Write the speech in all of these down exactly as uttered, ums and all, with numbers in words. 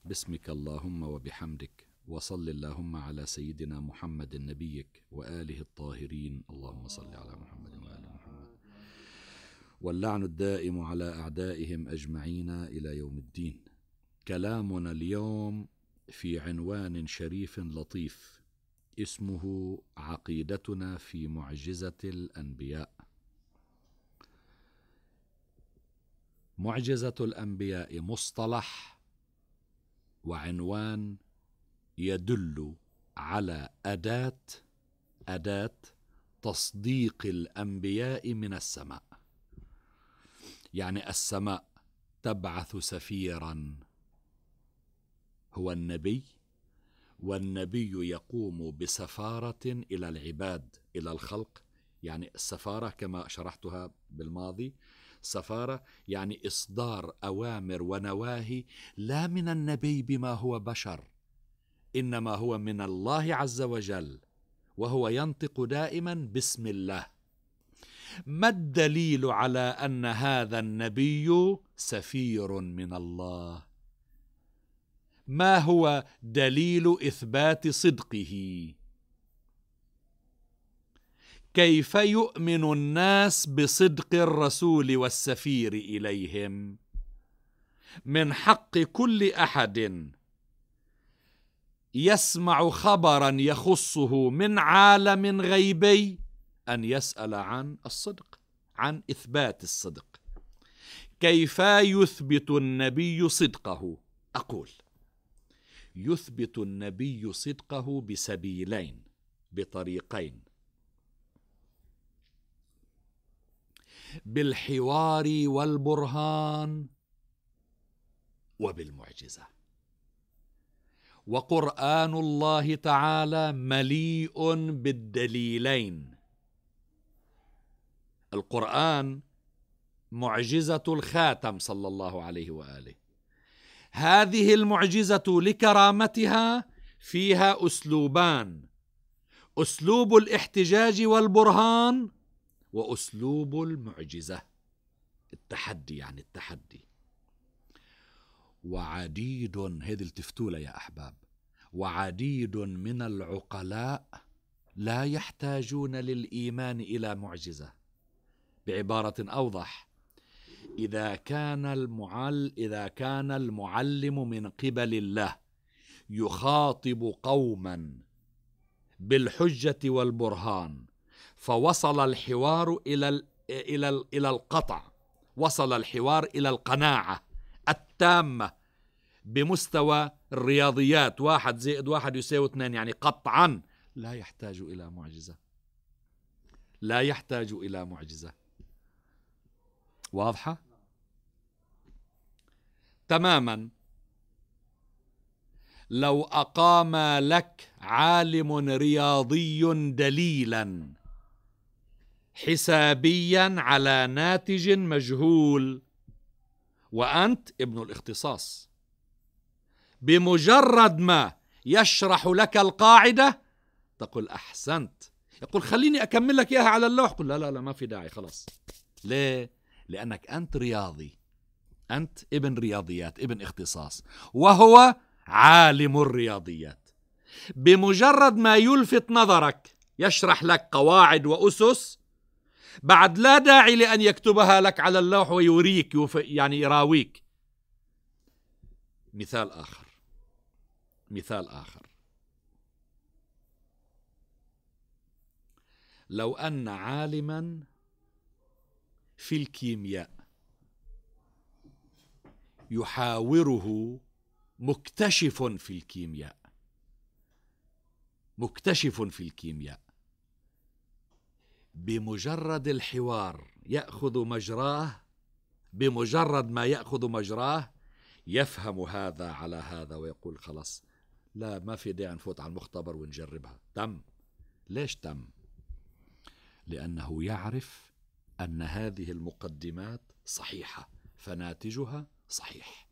باسمك اللهم وبحمدك، وصل اللهم على سيدنا محمد نبيك وآله الطاهرين، اللهم صل على محمد وآل محمد، واللعن الدائم على أعدائهم أجمعين إلى يوم الدين. كلامنا اليوم في عنوان شريف لطيف اسمه عقيدتنا في معجزة الأنبياء. معجزة الأنبياء مصطلح وعنوان يدل على أداة أداة تصديق الأنبياء من السماء. يعني السماء تبعث سفيرا هو النبي، والنبي يقوم بسفارة إلى العباد، إلى الخلق. يعني السفارة كما شرحتها بالماضي، سفارة يعني إصدار أوامر ونواهي لا من النبي بما هو بشر، إنما هو من الله عز وجل، وهو ينطق دائما بسم الله. ما الدليل على أن هذا النبي سفير من الله؟ ما هو دليل إثبات صدقه؟ كيف يؤمن الناس بصدق الرسول والسفير إليهم؟ من حق كل أحد يسمع خبرا يخصه من عالم غيبي أن يسأل عن الصدق، عن إثبات الصدق. كيف يثبت النبي صدقه؟ أقول يثبت النبي صدقه بسبيلين، بطريقين: بالحوار والبرهان وبالمعجزة. وقرآن الله تعالى مليء بالدليلين. القرآن معجزة الخاتم صلى الله عليه وآله. هذه المعجزة لكرامتها فيها أسلوبان: أسلوب الاحتجاج والبرهان، وأسلوب المعجزة التحدي، يعني التحدي. وعديد، هذه التفتولة يا أحباب، وعديد من العقلاء لا يحتاجون للإيمان إلى معجزة. بعبارة أوضح، إذا كان المعل إذا كان المعلم من قبل الله يخاطب قوما بالحجة والبرهان، فوصل الحوار إلى ال إلى ال إلى القطع، وصل الحوار إلى القناعة التامة بمستوى الرياضيات، واحد زائد واحد يساوي اثنين، يعني قطعا لا يحتاج إلى معجزة، لا يحتاج إلى معجزة. واضحة تماما. لو أقام لك عالم رياضي دليلا حسابيا على ناتج مجهول، وأنت ابن الاختصاص، بمجرد ما يشرح لك القاعدة تقول أحسنت، يقول خليني أكمل لك إياها على اللوح، قل لا لا لا ما في داعي خلاص. ليه؟ لأنك أنت رياضي، أنت ابن رياضيات، ابن اختصاص، وهو عالم الرياضيات. بمجرد ما يلفت نظرك يشرح لك قواعد وأسس، بعد لا داعي لأن يكتبها لك على اللوح ويوريك، يعني يراويك. مثال آخر مثال آخر لو أن عالما في الكيمياء يحاوره مكتشف في الكيمياء مكتشف في الكيمياء بمجرد الحوار يأخذ مجراه، بمجرد ما يأخذ مجراه يفهم هذا على هذا ويقول خلاص لا ما في داعي نفوت على المختبر ونجربها. تم. ليش تم؟ لأنه يعرف أن هذه المقدمات صحيحة، فناتجها صحيح.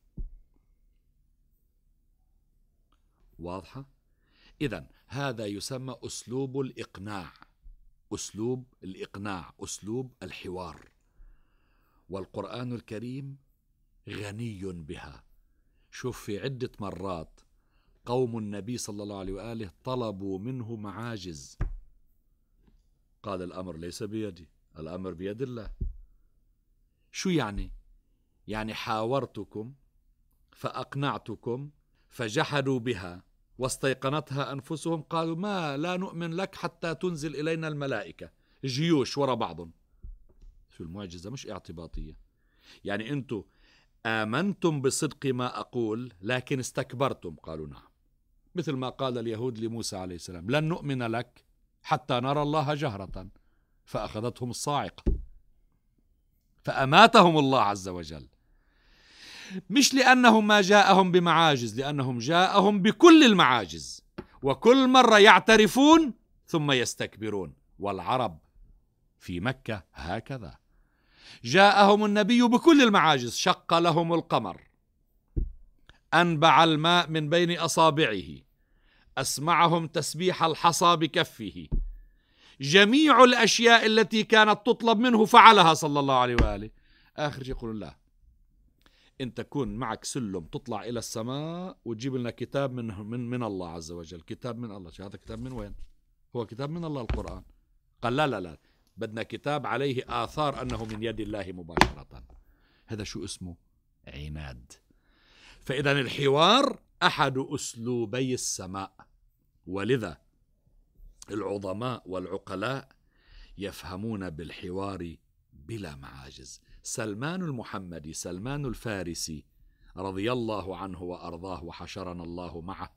واضحة؟ إذن هذا يسمى أسلوب الإقناع، أسلوب الإقناع، أسلوب الحوار. والقرآن الكريم غني بها. شوف في عدة مرات قوم النبي صلى الله عليه وآله طلبوا منه معاجز، قال الأمر ليس بيدي، الأمر بيد الله. شو يعني؟ يعني حاورتكم فأقنعتكم فجحدوا بها واستيقنتها أنفسهم، قالوا ما لا نؤمن لك حتى تنزل إلينا الملائكة جيوش وراء بعضهم. شو المعجزة؟ مش اعتباطية. يعني أنتم آمنتم بصدق ما أقول لكن استكبرتم. قالوا نعم، مثل ما قال اليهود لموسى عليه السلام لن نؤمن لك حتى نرى الله جهرة، فأخذتهم الصاعقة فأماتهم الله عز وجل. مش لأنهم ما جاءهم بمعاجز، لأنهم جاءهم بكل المعاجز، وكل مرة يعترفون ثم يستكبرون. والعرب في مكة هكذا، جاءهم النبي بكل المعاجز، شق لهم القمر، أنبع الماء من بين أصابعه، أسمعهم تسبيح الحصى بكفه، جميع الأشياء التي كانت تطلب منه فعلها صلى الله عليه وآله. آخر شيء يقولون لا، أنت تكون معك سلم تطلع إلى السماء وتجيب لنا كتاب من من من الله عز وجل. كتاب من الله؟ هذا كتاب من وين؟ هو كتاب من الله القرآن. قال لا لا لا، بدنا كتاب عليه آثار أنه من يد الله مباشرة. هذا شو اسمه؟ عناد. فإذا الحوار أحد أسلوبي السماء، ولذا العظماء والعقلاء يفهمون بالحوار بلا معاجز. سلمان المحمدي، سلمان الفارسي رضي الله عنه وأرضاه وحشرنا الله معه،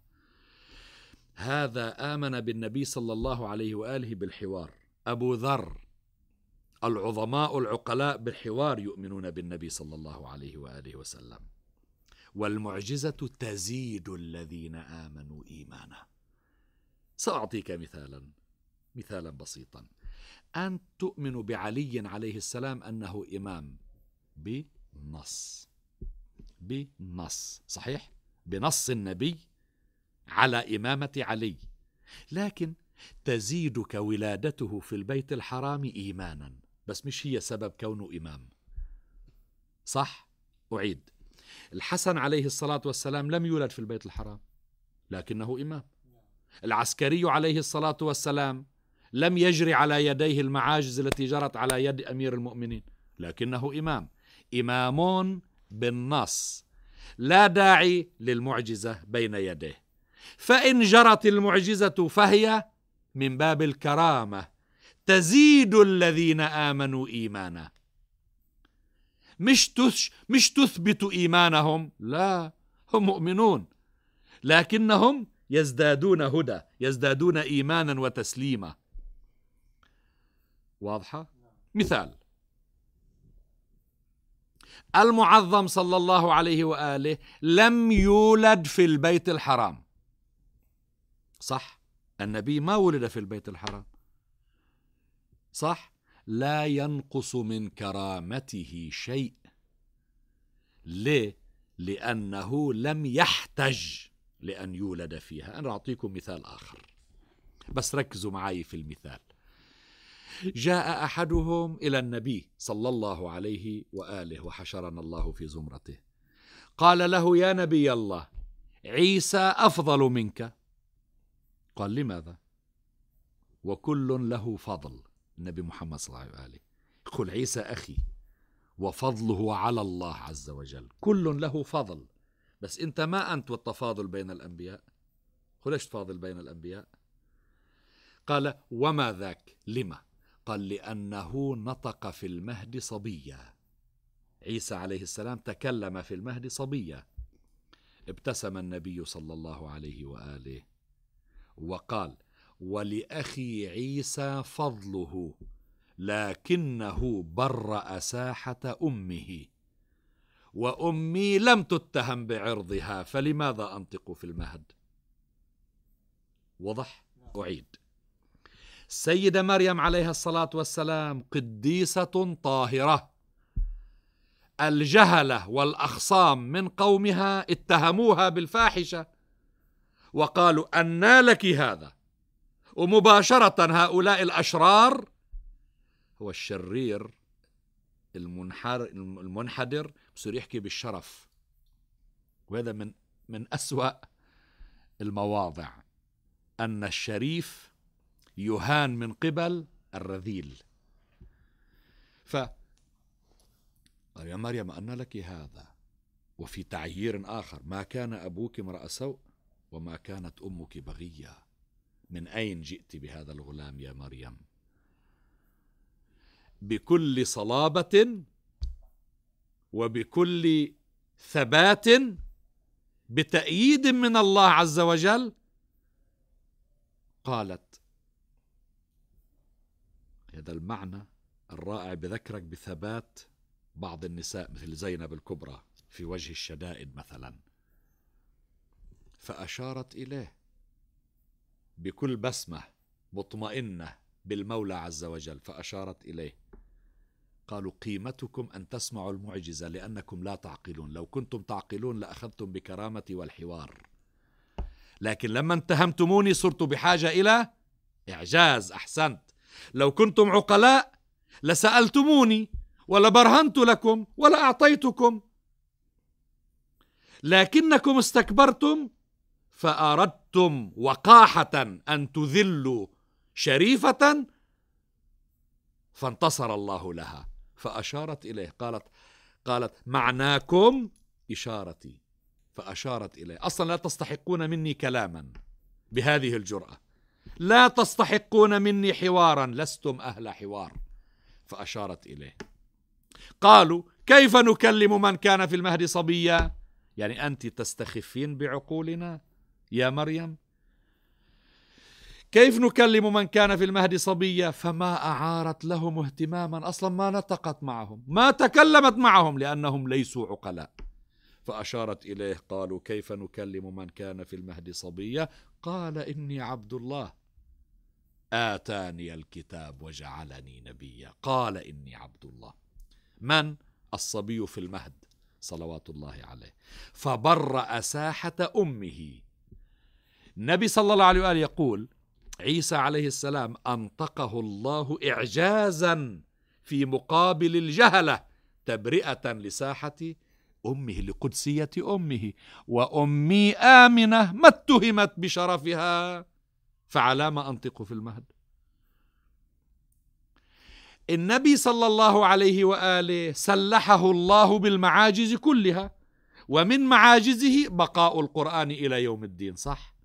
هذا آمن بالنبي صلى الله عليه وآله بالحوار. أبو ذر، العظماء العقلاء بالحوار يؤمنون بالنبي صلى الله عليه وآله وسلم. والمعجزة تزيد الذين آمنوا إيمانا. سأعطيك مثالا مثالا بسيطا. أن تؤمن بعلي عليه السلام أنه إمام بنص بنص صحيح، بنص النبي على إمامة علي، لكن تزيدك ولادته في البيت الحرام إيمانا، بس مش هي سبب كونه إمام. صح؟ أعيد، الحسن عليه الصلاة والسلام لم يولد في البيت الحرام لكنه إمام. العسكري عليه الصلاة والسلام لم يجري على يديه المعاجز التي جرت على يد أمير المؤمنين لكنه إمام. إمام بالنص، لا داعي للمعجزة بين يديه. فإن جرت المعجزة فهي من باب الكرامة، تزيد الذين آمنوا إيمانا، مش تش مش تثبت إيمانهم، لا، هم مؤمنون لكنهم يزدادون هدى، يزدادون إيمانا وتسليما. واضحة؟ مثال، المعظم صلى الله عليه وآله لم يولد في البيت الحرام، صح؟ النبي ما ولد في البيت الحرام، صح؟ لا ينقص من كرامته شيء. ليه؟ لأنه لم يحتج لأن يولد فيها. أنا أعطيكم مثال آخر بس ركزوا معي في المثال. جاء أحدهم إلى النبي صلى الله عليه وآله وحشرنا الله في زمرته، قال له يا نبي الله، عيسى أفضل منك. قال لماذا؟ وكل له فضل. النبي محمد صلى الله عليه وآله يقول عيسى أخي وفضله على الله عز وجل، كل له فضل، بس أنت ما أنت والتفاضل بين الأنبياء. ليش تفاضل بين الأنبياء؟ قال وما ذاك؟ لما؟ قال لأنه نطق في المهد صبيا. عيسى عليه السلام تكلم في المهد صبيا. ابتسم النبي صلى الله عليه وآله وقال ولأخي عيسى فضله لكنه برأ ساحة أمه، وأمي لم تتهم بعرضها، فلماذا أنطق في المهد؟ وضح؟ أعيد، السيدة مريم عليها الصلاة والسلام قديسة طاهرة، الجهلة والأخصام من قومها اتهموها بالفاحشة وقالوا أنى لك هذا، ومباشرة هؤلاء الأشرار، هو الشرير المنحر المنحدر بصير يحكي بالشرف، وهذا من من أسوأ المواضع، أن الشريف يهان من قبل الرذيل. ف قال يا مريم أن لك هذا، وفي تعيير آخر: ما كان أبوك امرأ سوء وما كانت أمك بغية. من أين جئت بهذا الغلام يا مريم؟ بكل صلابة وبكل ثبات، بتأييد من الله عز وجل، قالت هذا المعنى الرائع بذكرك بثبات بعض النساء مثل زينب الكبرى في وجه الشدائد مثلا، فأشارت إليه بكل بسمة مطمئنة بالمولى عز وجل، فأشارت إليه. قالوا قيمتكم أن تسمعوا المعجزة لأنكم لا تعقلون، لو كنتم تعقلون لأخذتم بكرامتي والحوار، لكن لما اتهمتموني صرت بحاجة إلى إعجاز. أحسنت، لو كنتم عقلاء لسألتموني ولبرهنت لكم ولا أعطيتكم، لكنكم استكبرتم فأردتم وقاحة أن تذلوا شريفة، فانتصر الله لها. فأشارت إليه، قالت قالت معناكم إشارتي، فأشارت إليه. أصلا لا تستحقون مني كلاما بهذه الجرأة، لا تستحقون مني حوارا، لستم أهل حوار. فأشارت إليه. قالوا كيف نكلم من كان في المهد صبيا؟ يعني أنت تستخفين بعقولنا يا مريم؟ كيف نكلم من كان في المهد صبيا؟ فما أعارت لهم اهتماما، أصلا ما نطقت معهم، ما تكلمت معهم لأنهم ليسوا عقلاء. فأشارت إليه. قالوا كيف نكلم من كان في المهد صبيا؟ قال إني عبد الله آتاني الكتاب وجعلني نبيا. قال إني عبد الله. من؟ الصبي في المهد صلوات الله عليه. فبرأ ساحة أمه. النبي صلى الله عليه وآله يقول عيسى عليه السلام أنطقه الله إعجازا في مقابل الجهلة تبرئة لساحة أمه، لقدسية أمه. وأمي آمنة ما اتهمت بشرفها، فعلى ما أنطق في المهد. النبي صلى الله عليه وآله سلحه الله بالمعاجز كلها، ومن معاجزه بقاء القرآن إلى يوم الدين، صح؟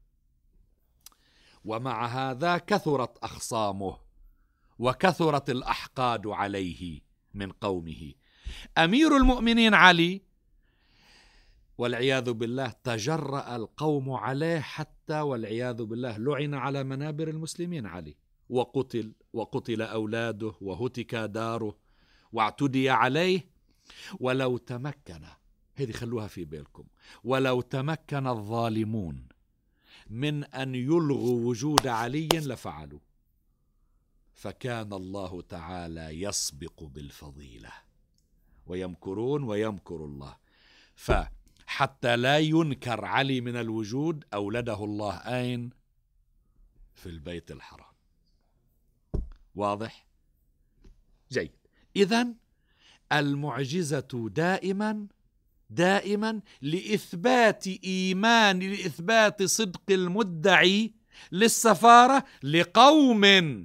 ومع هذا كثرت أخصامه وكثرت الأحقاد عليه من قومه. أمير المؤمنين علي والعياذ بالله تجرأ القوم عليه، حتى والعياذ بالله لعن على منابر المسلمين علي، وقتل وقتل أولاده وهتك داره واعتدي عليه. ولو تمكن، هذه خلوها في بالكم، ولو تمكن الظالمون من أن يلغوا وجود علي لفعلوا، فكان الله تعالى يسبق بالفضيلة. ويمكرون ويمكر الله. فحتى لا ينكر علي من الوجود أولده الله أين؟ في البيت الحرام. واضح؟ جيد. إذن المعجزة دائما دائما لإثبات إيمان، لإثبات صدق المدعي للسفارة لقوم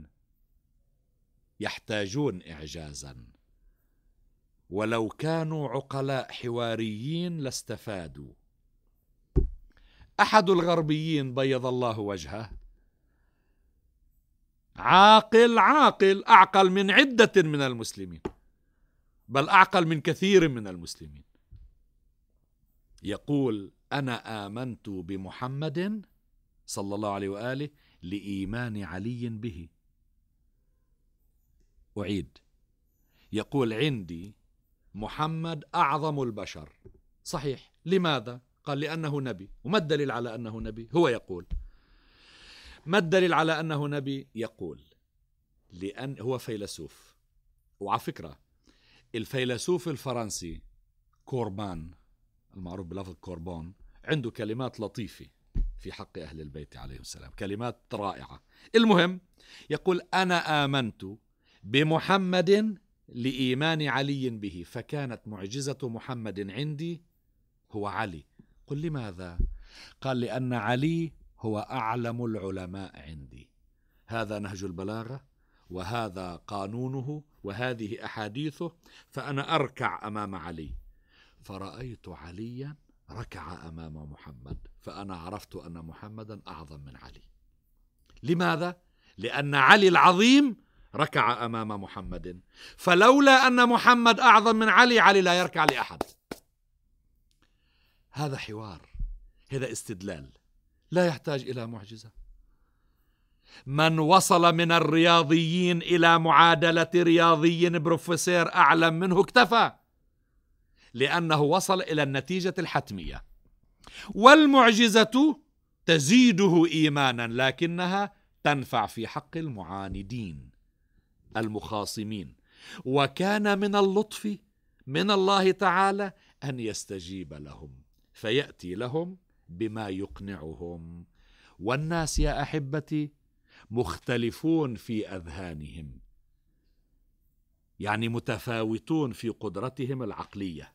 يحتاجون إعجازا. ولو كانوا عقلاء حواريين لاستفادوا. أحد الغربيين بيض الله وجهه عاقل عاقل أعقل من عدة من المسلمين، بل أعقل من كثير من المسلمين، يقول أنا آمنت بمحمد صلى الله عليه وآله لإيمان علي به. أعيد، يقول عندي محمد أعظم البشر. صحيح. لماذا؟ قال لأنه نبي. وما الدليل على أنه نبي؟ هو يقول ما الدليل على أنه نبي؟ يقول لأن هو فيلسوف. وعلى فكرة الفيلسوف الفرنسي كوربان المعروف بلفظ كوربون عنده كلمات لطيفة في حق أهل البيت عليهم السلام، كلمات رائعة. المهم يقول أنا آمنت بمحمد لإيمان علي به، فكانت معجزة محمد عندي هو علي. قل لماذا؟ قال لأن علي هو أعلم العلماء عندي، هذا نهج البلاغة وهذا قانونه وهذه أحاديثه، فأنا أركع أمام علي. فرأيت عليا ركع أمام محمد، فأنا عرفت أن محمدا أعظم من علي. لماذا؟ لأن علي العظيم ركع أمام محمد، فلولا أن محمد أعظم من علي، علي لا يركع لأحد. هذا حوار، هذا استدلال لا يحتاج إلى معجزة. من وصل من الرياضيين إلى معادلة رياضي بروفيسور أعلم منه اكتفى، لأنه وصل إلى النتيجة الحتمية. والمعجزة تزيده إيمانا، لكنها تنفع في حق المعاندين المخاصمين. وكان من اللطف من الله تعالى أن يستجيب لهم، فيأتي لهم بما يقنعهم. والناس يا أحبتي مختلفون في أذهانهم، يعني متفاوتون في قدرتهم العقلية.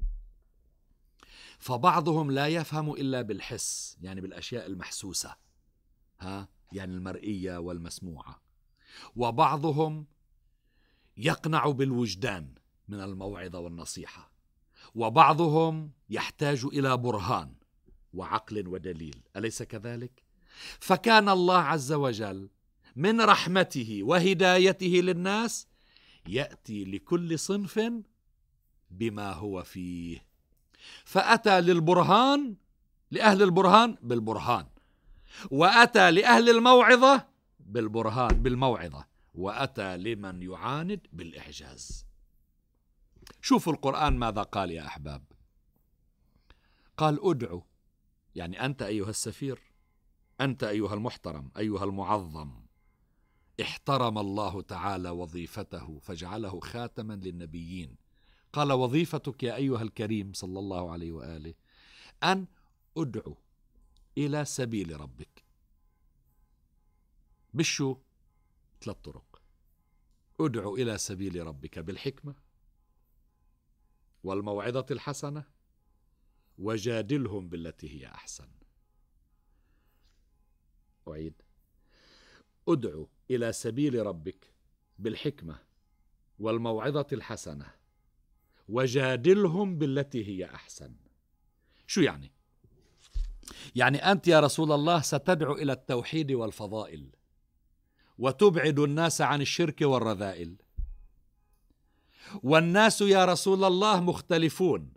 فبعضهم لا يفهم إلا بالحس، يعني بالأشياء المحسوسة، ها يعني المرئية والمسموعة. وبعضهم يقنع بالوجدان من الموعظة والنصيحة، وبعضهم يحتاج إلى برهان وعقل ودليل. أليس كذلك؟ فكان الله عز وجل من رحمته وهدايته للناس يأتي لكل صنف بما هو فيه، فأتى للبرهان لأهل البرهان بالبرهان، وأتى لأهل الموعظة بالبرهان بالموعظة، وأتى لمن يعاند بالإعجاز. شوفوا القرآن ماذا قال يا أحباب. قال ادعوا، يعني أنت أيها السفير، أنت أيها المحترم، أيها المعظم. احترم الله تعالى وظيفته فجعله خاتما للنبيين. قال وظيفتك يا أيها الكريم صلى الله عليه وآله أن ادعو إلى سبيل ربك. بشو؟ ثلاث طرق. ادعو إلى سبيل ربك بالحكمة والموعظة الحسنة وجادلهم بالتي هي أحسن. أعيد: ادعو إلى سبيل ربك بالحكمة والموعظة الحسنة وجادلهم بالتي هي أحسن. شو يعني؟ يعني أنت يا رسول الله ستدعو إلى التوحيد والفضائل وتبعد الناس عن الشرك والرذائل، والناس يا رسول الله مختلفون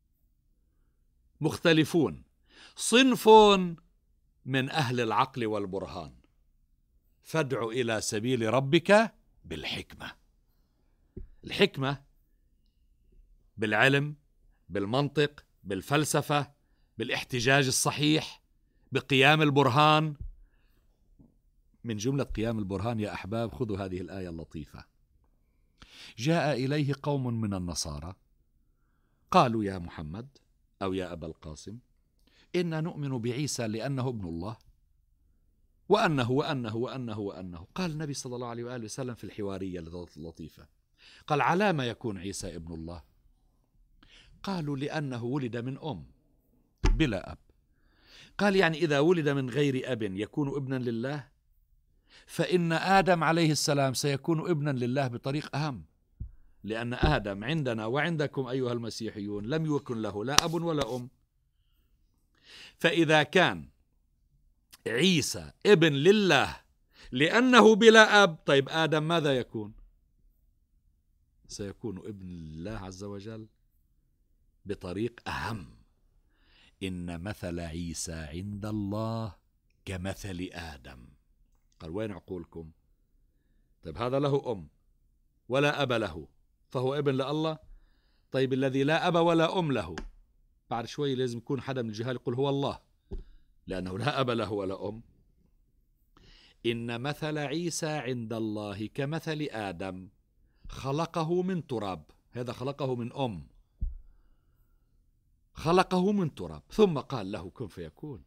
مختلفون صنف من أهل العقل والبرهان، فادع إلى سبيل ربك بالحكمة. الحكمة بالعلم، بالمنطق، بالفلسفة، بالاحتجاج الصحيح، بقيام البرهان. من جملة قيام البرهان يا أحباب خذوا هذه الآية اللطيفة: جاء إليه قوم من النصارى قالوا يا محمد أو يا أبا القاسم إنا نؤمن بعيسى لأنه ابن الله وأنه وأنه وأنه وأنه. قال النبي صلى الله عليه وآله وسلم في الحوارية اللطيفة، قال على ما يكون عيسى ابن الله؟ قالوا لأنه ولد من أم بلا أب. قال يعني إذا ولد من غير أب يكون ابنا لله؟ فإن آدم عليه السلام سيكون ابنا لله بطريق أهم، لأن آدم عندنا وعندكم أيها المسيحيون لم يكن له لا أب ولا أم. فإذا كان عيسى ابن لله لأنه بلا أب، طيب آدم ماذا يكون؟ سيكون ابن الله عز وجل بطريق أهم. إن مثل عيسى عند الله كمثل آدم. قال وين عقولكم؟ طيب هذا له أم ولا أب له فهو ابن لله. طيب الذي لا أب ولا أم له بعد شوي لازم يكون حدا من الجهال يقول هو الله، لأنه لا أب له ولا أم. إن مثل عيسى عند الله كمثل آدم خلقه من تراب، هذا خلقه من أم، خلقه من تراب ثم قال له كن فيكون.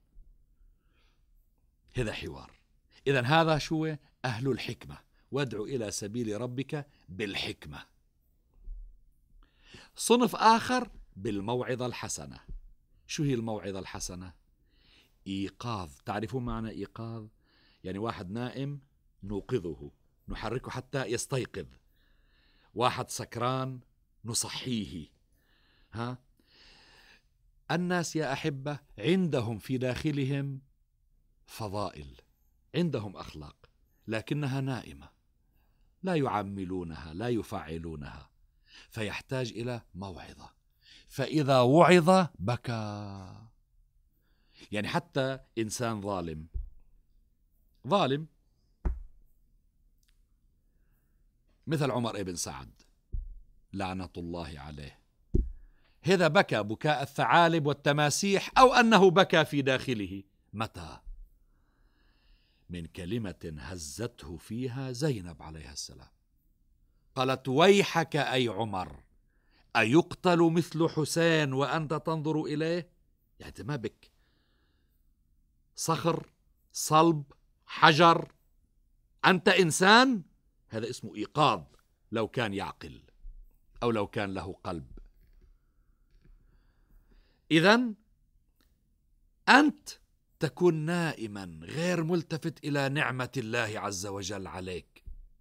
هذا حوار. إذن هذا شو؟ أهل الحكمة. وادع إلى سبيل ربك بالحكمة. صنف آخر بالموعظة الحسنة. شو هي الموعظة الحسنة؟ إيقاظ. تعرفون معنى إيقاظ؟ يعني واحد نائم نوقظه، نحركه حتى يستيقظ. واحد سكران نصحيه. ها؟ الناس يا أحبة عندهم في داخلهم فضائل، عندهم أخلاق، لكنها نائمة، لا يعملونها، لا يفعلونها، فيحتاج إلى موعظة. فإذا وعظ بكى. يعني حتى إنسان ظالم ظالم مثل عمر ابن سعد لعنة الله عليه، هذا بكى بكاء الثعالب والتماسيح، أو أنه بكى في داخله. متى؟ من كلمة هزته فيها زينب عليها السلام، قالت ويحك أي عمر، أيقتل مثل حسين وأنت تنظر إليه؟ يعني ما بك، صخر، صلب، حجر، أنت إنسان. هذا اسمه إيقاظ لو كان يعقل أو لو كان له قلب. إذن أنت تكون نائما غير ملتفت إلى نعمة الله عز وجل عليك،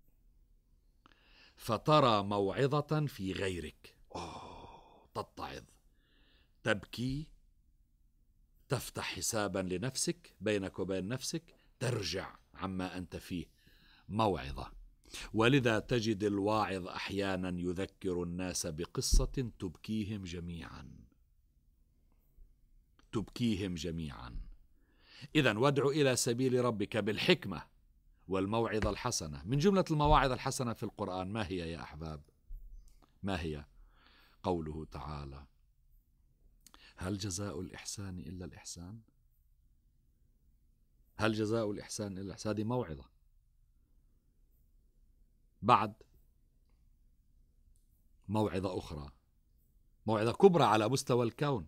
فترى موعظة في غيرك، أوه تتعظ، تبكي، تفتح حسابا لنفسك بينك وبين نفسك، ترجع عما أنت فيه. موعظة. ولذا تجد الواعظ أحيانا يذكر الناس بقصة تبكيهم جميعا، تبكيهم جميعا. إذن وادع إلى سبيل ربك بالحكمة والموعظة الحسنة. من جملة المواعظ الحسنة في القرآن ما هي يا أحباب؟ ما هي؟ قوله تعالى هل جزاء الإحسان إلا الإحسان؟ هل جزاء الإحسان إلا الإحسان؟ هذه موعظة. بعد موعظة أخرى، موعظة كبرى على مستوى الكون،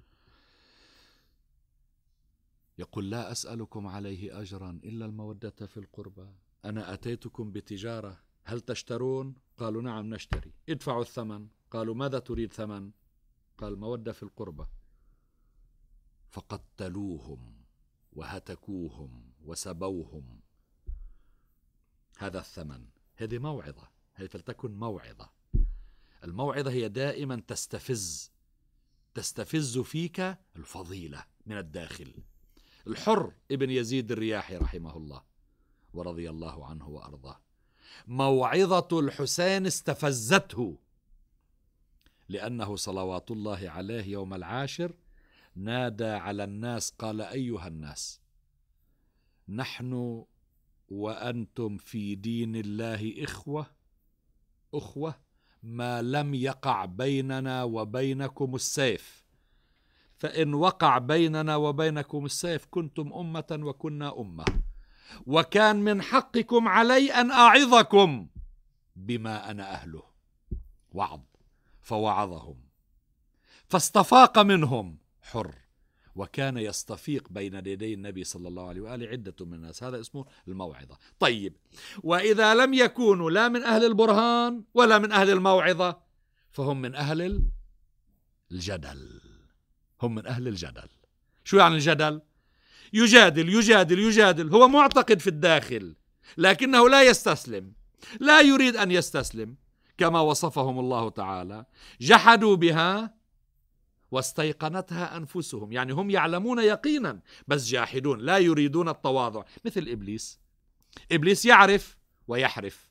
يقول لا أسألكم عليه أجرا إلا المودة في القربى، أنا أتيتكم بتجارة هل تشترون؟ قالوا نعم نشتري، ادفعوا الثمن. قالوا ماذا تريد ثمن؟ قال مودة في القربى. فقتلوهم وهتكوهم وسبوهم، هذا الثمن. هذه موعظة، هذه فلتكن موعظة. الموعظة هي دائما تستفز تستفز فيك الفضيلة من الداخل. الحر ابن يزيد الرياحي رحمه الله ورضي الله عنه وأرضاه، موعظة الحسين استفزته، لأنه صلوات الله عليه يوم العاشر نادى على الناس قال أيها الناس، نحن وأنتم في دين الله إخوة أخوة ما لم يقع بيننا وبينكم السيف، فإن وقع بيننا وبينكم السيف كنتم أمة وكنا أمة، وكان من حقكم علي أن أعظكم بما أنا أهله. وعظ، فوعظهم فاستفاق منهم حر، وكان يستفيق بين يدي النبي صلى الله عليه وآله عدة من الناس. هذا اسمه الموعظة. طيب، وإذا لم يكونوا لا من أهل البرهان ولا من أهل الموعظة فهم من أهل الجدل. هم من أهل الجدل. شو يعني الجدل؟ يجادل يجادل يجادل، هو معتقد في الداخل لكنه لا يستسلم، لا يريد أن يستسلم، كما وصفهم الله تعالى جحدوا بها واستيقنتها أنفسهم. يعني هم يعلمون يقينا بس جاحدون، لا يريدون التواضع. مثل إبليس، إبليس يعرف ويحرف،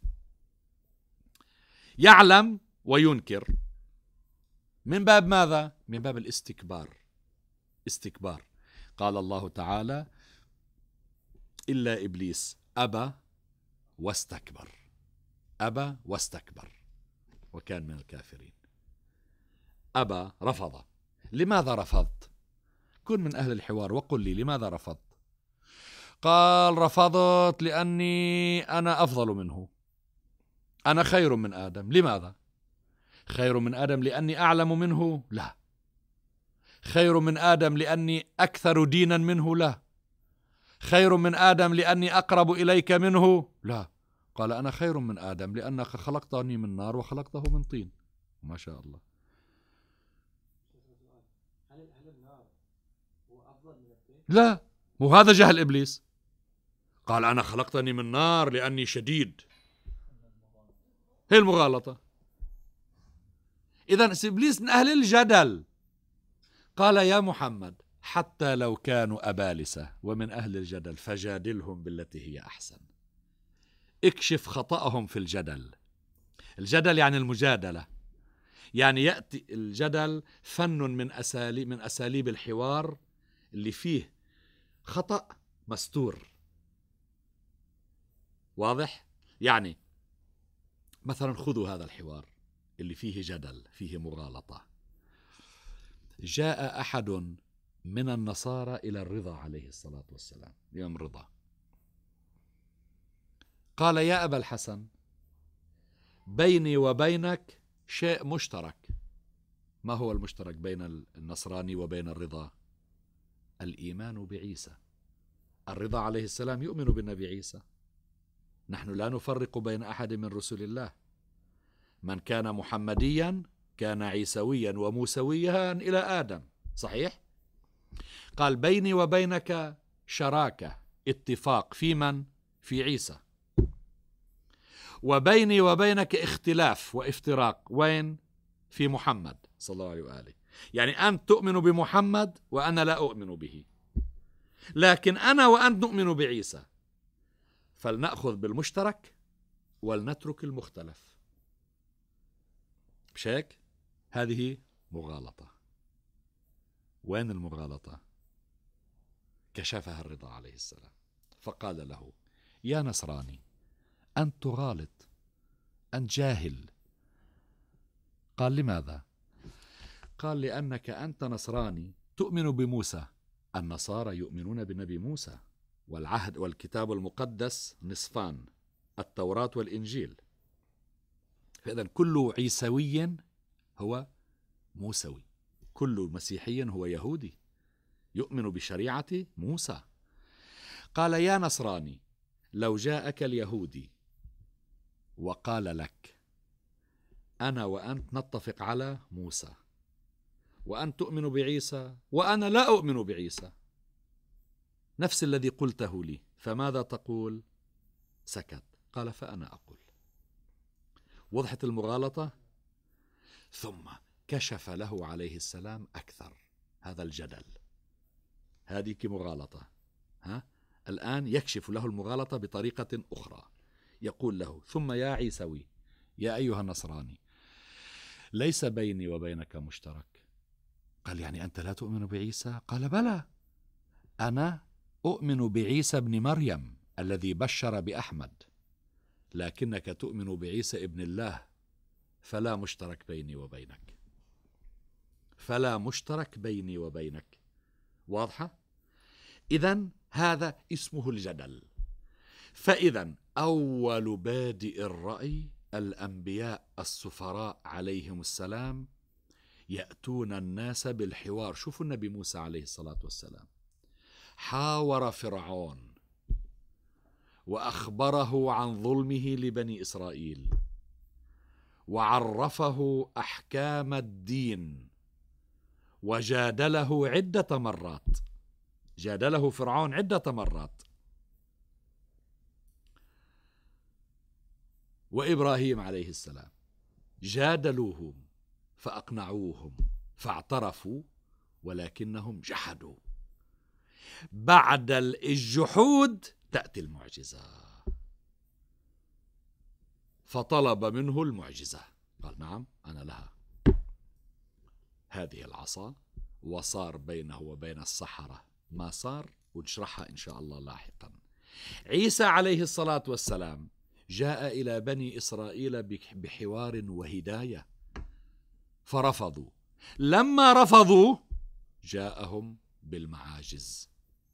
يعلم وينكر. من باب ماذا؟ من باب الاستكبار. استكبار. قال الله تعالى إلا إبليس أبى واستكبر، أبى واستكبر وكان من الكافرين. أبى، رفض. لماذا رفضت؟ كن من أهل الحوار وقل لي لماذا رفضت؟ قال رفضت لأني أنا أفضل منه، أنا خير من آدم. لماذا خير من آدم؟ لأني أعلم منه؟ لا. خير من آدم لأني أكثر دينا منه؟ لا. خير من آدم لأني أقرب إليك منه؟ لا. قال أنا خير من آدم لأنك خلقتني من نار وخلقته من طين. ما شاء الله. هل أهل النار هو أفضل من الكافر؟ لا، وهذا جهل إبليس. قال أنا خلقتني من نار لأني شديد. هي المغالطة. إذن إبليس من أهل الجدل. قال يا محمد حتى لو كانوا أبالسة ومن أهل الجدل فجادلهم بالتي هي أحسن. اكشف خطأهم في الجدل. الجدل يعني المجادلة، يعني يأتي الجدل فن من أساليب من أساليب الحوار اللي فيه خطأ مستور. واضح؟ يعني مثلا خذوا هذا الحوار اللي فيه جدل، فيه مغالطة. جاء أحد من النصارى إلى الرضا عليه الصلاة والسلام، يوم رضا، قال يا أبا الحسن بيني وبينك شيء مشترك. ما هو المشترك بين النصراني وبين الرضا؟ الإيمان بعيسى. الرضا عليه السلام يؤمن بالنبي عيسى. نحن لا نفرق بين أحد من رسل الله. من كان محمديا كان عيسويا وموسويا إلى آدم، صحيح؟ قال بيني وبينك شراكة، اتفاق في من؟ في عيسى. وبيني وبينك اختلاف وافتراق، وين؟ في محمد صلى الله عليه وآله. يعني أنت تؤمن بمحمد وأنا لا أؤمن به، لكن أنا وأنت نؤمن بعيسى، فلنأخذ بالمشترك ولنترك المختلف. مش هيك؟ هذه مغالطة. وين المغالطة؟ كشفها الرضا عليه السلام فقال له يا نصراني أنت تغالط، أنت جاهل. قال لماذا؟ قال لأنك أنت نصراني تؤمن بموسى، النصارى يؤمنون بالنبي موسى، والعهد والكتاب المقدس نصفان، التوراة والإنجيل. فإذن كل عيسوي هو موسوي، كل مسيحي هو يهودي يؤمن بشريعة موسى. قال يا نصراني لو جاءك اليهودي وقال لك أنا وأنت نتفق على موسى وأنت تؤمن بعيسى وأنا لا أؤمن بعيسى، نفس الذي قلته لي، فماذا تقول؟ سكت. قال فأنا أقول. وضحت المغالطة؟ ثم كشف له عليه السلام أكثر هذا الجدل. هذه مغالطة. ها؟ الآن يكشف له المغالطة بطريقة أخرى. يقول له ثم يا عيسوي يا أيها النصراني ليس بيني وبينك مشترك. قال يعني أنت لا تؤمن بعيسى؟ قال بلى، أنا أؤمن بعيسى ابن مريم الذي بشر بأحمد، لكنك تؤمن بعيسى ابن الله، فلا مشترك بيني وبينك، فلا مشترك بيني وبينك. واضحة؟ إذن هذا اسمه الجدل. فإذن أول بادئ الرأي الأنبياء السفراء عليهم السلام يأتون الناس بالحوار. شوفوا النبي موسى عليه الصلاة والسلام حاور فرعون وأخبره عن ظلمه لبني إسرائيل وعرفه أحكام الدين وجادله عدة مرات، جادله فرعون عدة مرات. وإبراهيم عليه السلام جادلوهم فأقنعوهم فاعترفوا ولكنهم جحدوا. بعد الجحود تأتي المعجزة، فطلب منه المعجزة. قال نعم أنا لها هذه العصا، وصار بينه وبين السحرة ما صار، ونشرحها إن شاء الله لاحقا. عيسى عليه الصلاة والسلام جاء إلى بني إسرائيل بحوار وهداية فرفضوا. لما رفضوا جاءهم بالمعاجز: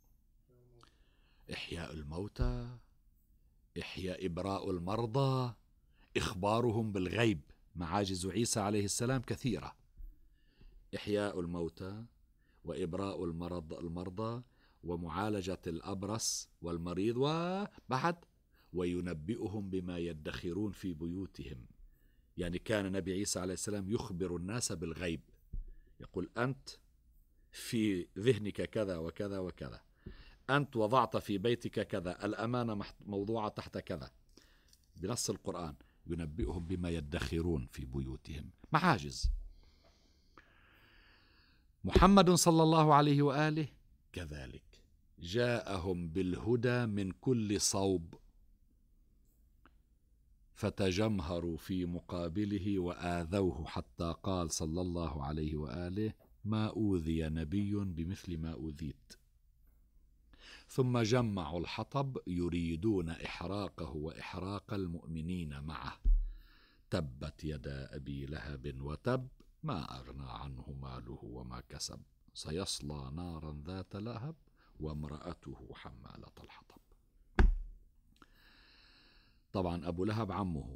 إحياء الموتى، إحياء إبراء المرضى، إخبارهم بالغيب. معاجز عيسى عليه السلام كثيرة: إحياء الموتى وإبراء المرض المرضى ومعالجة الأبرص والمريض، وبعد وينبئهم بما يدخرون في بيوتهم. يعني كان نبي عيسى عليه السلام يخبر الناس بالغيب، يقول أنت في ذهنك كذا وكذا وكذا، أنت وضعت في بيتك كذا، الأمانة موضوعة تحت كذا. بنص القرآن ينبئهم بما يدخرون في بيوتهم. معاجز. محمد صلى الله عليه وآله كذلك جاءهم بالهدى من كل صوب، فتجمهروا في مقابله وآذوه، حتى قال صلى الله عليه وآله: ما أوذي نبي بمثل ما أوذيت. ثم جمعوا الحطب يريدون إحراقه وإحراق المؤمنين معه. تبت يدا أبي لهب وتب، ما أغنى عنه ماله وما كسب، سيصلى نارا ذات لهب وامرأته حمالة الحطب. طبعا أبو لهب عمه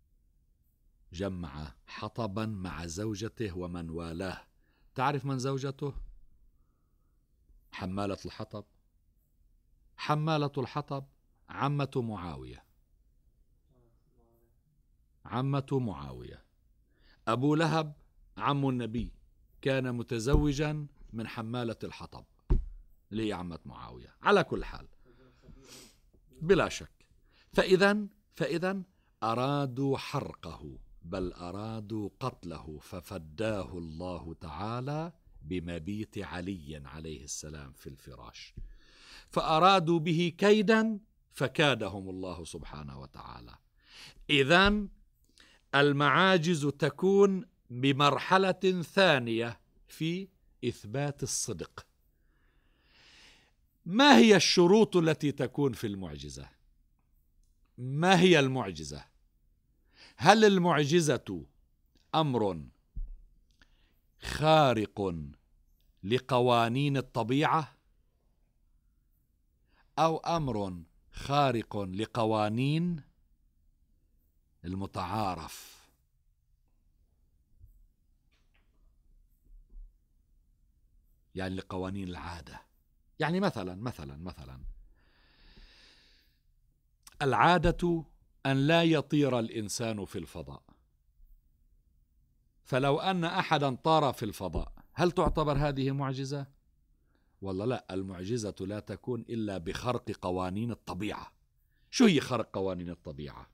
جمع حطبا مع زوجته ومن والاه. تعرف من زوجته؟ حمالة الحطب. حمالة الحطب عمة معاوية، عمة معاوية. أبو لهب عم النبي، كان متزوجا من حمالة الحطب اللي هي عمة معاوية. على كل حال بلا شك، فإذا فإذا أرادوا حرقه، بل أرادوا قتله، ففداه الله تعالى بمبيت علي عليه السلام في الفراش. فأرادوا به كيدا فكادهم الله سبحانه وتعالى. إذن المعاجز تكون بمرحلة ثانية في إثبات الصدق. ما هي الشروط التي تكون في المعجزة؟ ما هي المعجزة؟ هل المعجزة أمر خارق لقوانين الطبيعة، أو أمر خارق لقوانين المتعارف؟ يعني لقوانين العادة. يعني مثلا مثلا مثلا العادة أن لا يطير الإنسان في الفضاء، فلو أن أحدا طار في الفضاء هل تعتبر هذه معجزة؟ والله لا، المعجزة لا تكون إلا بخرق قوانين الطبيعة. شو هي خرق قوانين الطبيعة؟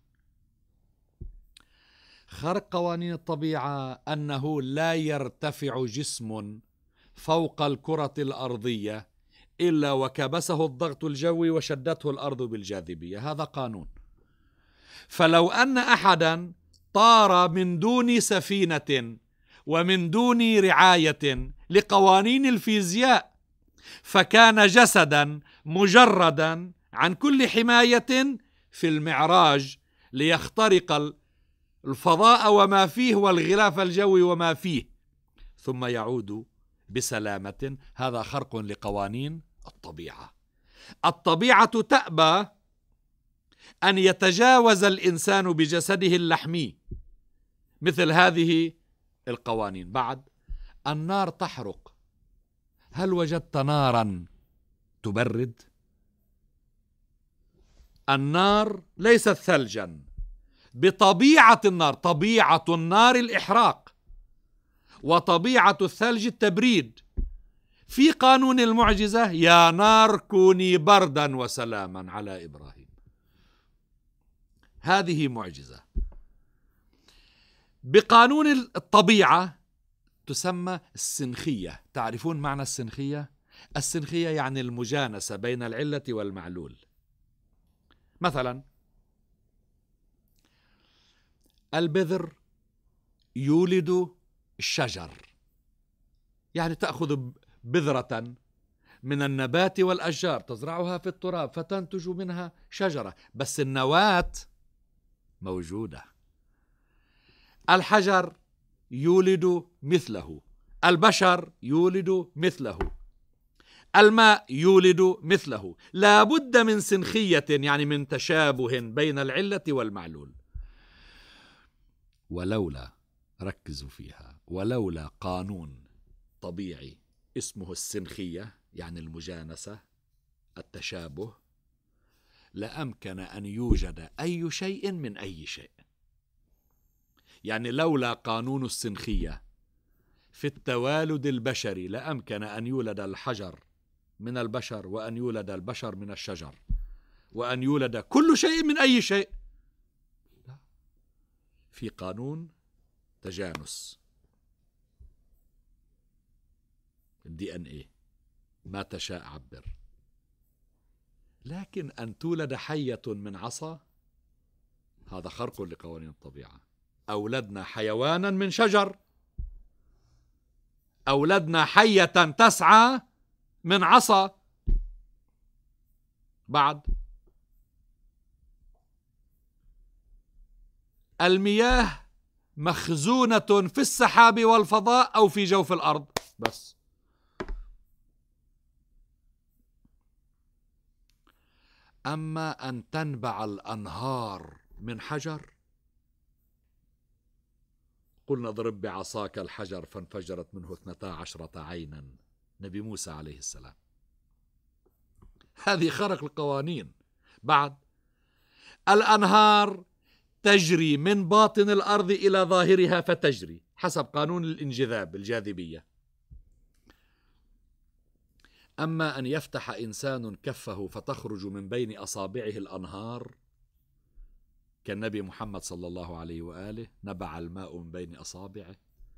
خرق قوانين الطبيعة أنه لا يرتفع جسم فوق الكرة الأرضية إلا وكبسه الضغط الجوي وشدته الأرض بالجاذبية. هذا قانون. فلو أن أحدا طار من دون سفينة ومن دون رعاية لقوانين الفيزياء، فكان جسدا مجردا عن كل حماية في المعراج ليخترق الفضاء وما فيه والغلاف الجوي وما فيه، ثم يعود بسلامة. هذا خرق لقوانين الطبيعة. الطبيعة تأبى أن يتجاوز الإنسان بجسده اللحمي مثل هذه القوانين. بعد، النار تحرق، هل وجدت نارا تبرد؟ النار ليست ثلجا بطبيعة النار. طبيعة النار الإحراق، وطبيعة الثلج التبريد. في قانون المعجزة: يا نار كوني بردا وسلاما على إبراهيم. هذه معجزة. بقانون الطبيعة تسمى السنخية. تعرفون معنى السنخية؟ السنخية يعني المجانسة بين العلة والمعلول. مثلا البذر يولد الشجر، يعني تأخذ بذرة من النبات والأشجار تزرعها في التراب فتنتج منها شجرة، بس النواة موجودة. الحجر يولد مثله، البشر يولد مثله، الماء يولد مثله. لا بد من سنخية، يعني من تشابه بين العلة والمعلول. ولولا، ركزوا فيها، ولولا قانون طبيعي اسمه السنخية، يعني المجانسة، التشابه، لأمكن أن يوجد أي شيء من أي شيء. يعني لولا قانون السنخية في التوالد البشري لأمكن أن يولد الحجر من البشر، وأن يولد البشر من الشجر، وأن يولد كل شيء من أي شيء. لا. في قانون تجانس الدي ان ايه، ما تشاء عبر. لكن أن تولد حية من عصا هذا خرق لقوانين الطبيعة. أولدنا حيوانا من شجر، أولدنا حية تسعى من عصا. بعد المياه مخزونة في السحاب والفضاء أو في جوف الأرض بس. أما أن تنبع الأنهار من حجر، قلنا اضرب بعصاك الحجر فانفجرت منه اثنتا عشرة عينا، نبي موسى عليه السلام. هذه خرق القوانين. بعد الأنهار تجري من باطن الأرض إلى ظاهرها فتجري حسب قانون الانجذاب الجاذبية. أما أن يفتح إنسان كفه فتخرج من بين أصابعه الأنهار كالنبي محمد صلى الله عليه وآله، نبع الماء من بين أصابعه.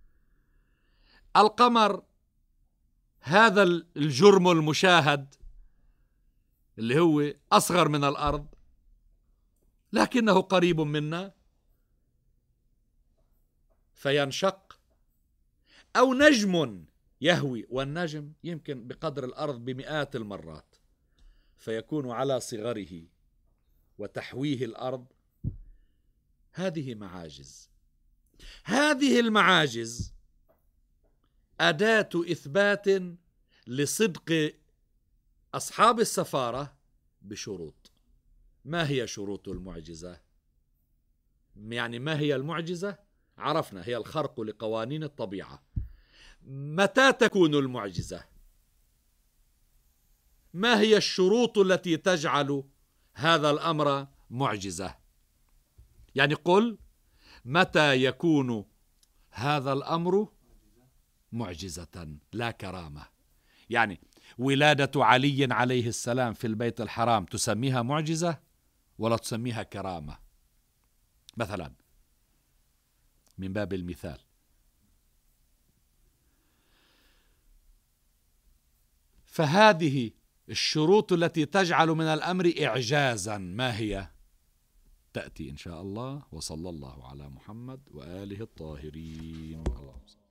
القمر هذا الجرم المشاهد اللي هو أصغر من الأرض لكنه قريب منا فينشق، أو نجم يهوي، والنجم يمكن بقدر الأرض بمئات المرات فيكون على صغره وتحويه الأرض. هذه معاجز. هذه المعاجز أداة إثبات لصدق أصحاب السفارة بشروط. ما هي شروط المعجزة؟ يعني ما هي المعجزة؟ عرفنا هي الخرق لقوانين الطبيعة. متى تكون المعجزة؟ ما هي الشروط التي تجعل هذا الأمر معجزة؟ يعني قل متى يكون هذا الأمر معجزة لا كرامة. يعني ولادة علي عليه السلام في البيت الحرام تسميها معجزة ولا تسميها كرامة؟ مثلا من باب المثال، فهذه الشروط التي تجعل من الأمر إعجازا ما هي؟ تأتي إن شاء الله. وصلى الله على محمد وآله الطاهرين.